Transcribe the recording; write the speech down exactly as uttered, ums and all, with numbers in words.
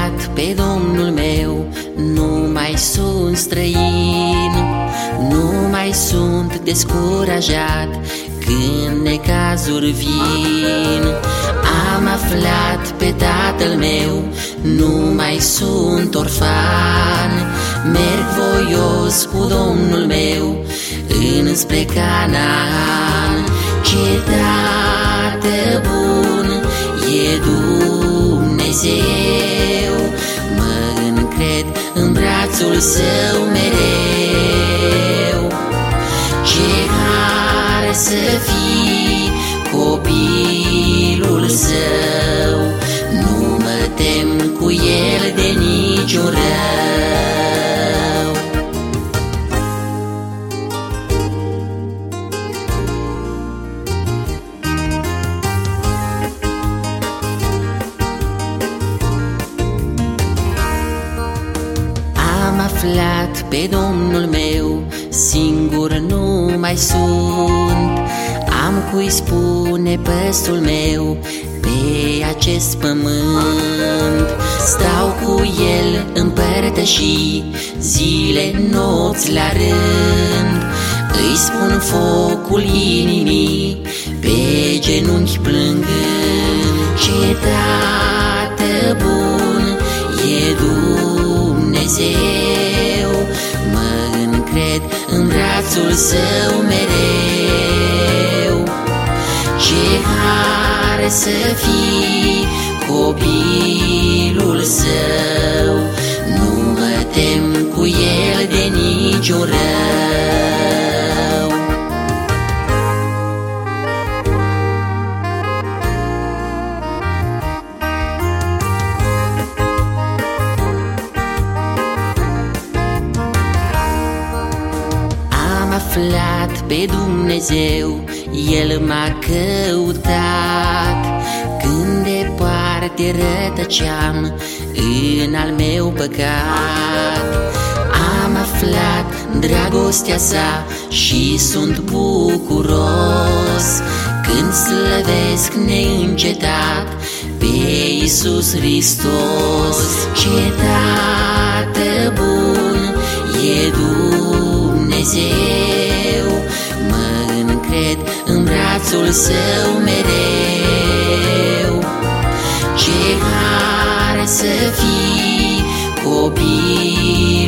aflat pe Domnul meu, nu mai sunt străin, nu mai sunt descurajat când necazuri vin. Am aflat pe Tatăl meu, nu mai sunt orfan, merg voios cu Domnul meu înspre Canaan. Ce Tată bun e Dumnezeu, mă încred în brațul Său mereu. Ce har să fii copilul Său, nu mă tem cu El de niciun rău. Am aflat pe Domnul meu, singur nu mai sunt, am cui spune păstul meu pe acest pământ. Stau cu El în părtășii, zile, nopți la rând, îi spun focul inimii, pe genunchi plângând. Ce Tată bun e Dumnezeu, mă încred în brațul Său mereu. Ce har să fii copilul Său, nu mă tem cu El de niciun rău. Am aflat pe Dumnezeu, El m-a căutat, când departe rătăceam în al meu păcat. Am aflat dragostea Sa și sunt bucuros când slăvesc neîncetat pe Iisus Hristos. Ce Tată bun e Dumnezeu, mă încred în brațul Său mereu. Ce har să fii copil